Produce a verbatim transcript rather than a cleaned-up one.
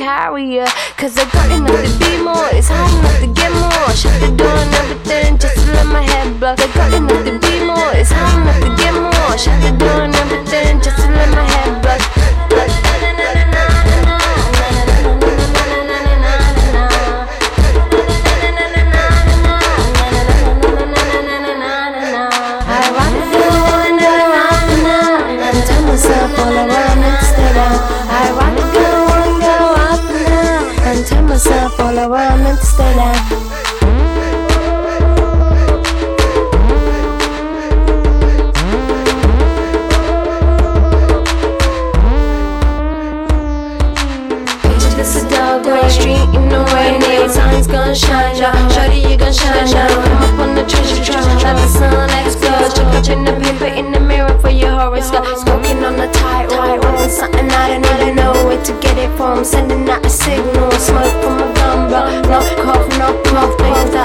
carry ya. Cause I got enough to be more, it's hard enough to get more. Shut the door and everything just to let my head blow. I got enough to be more, it's hard enough to get more. Shut the door and everything just to let my head blow. All around and stay down. I wanna go and go up and down, and tell myself all around and stay down. This is a dog way street in the rain. The sun's gonna shine down. Shawty, you gon' shine down. Come up on the treasure trove, let the sun explode. Check out in the paper in the mirror for your horoscope. Smoking on the tightrope, rolling something I don't even know where to get it from. Sending out a signal, smoke from a gun, but no cough, no puff, things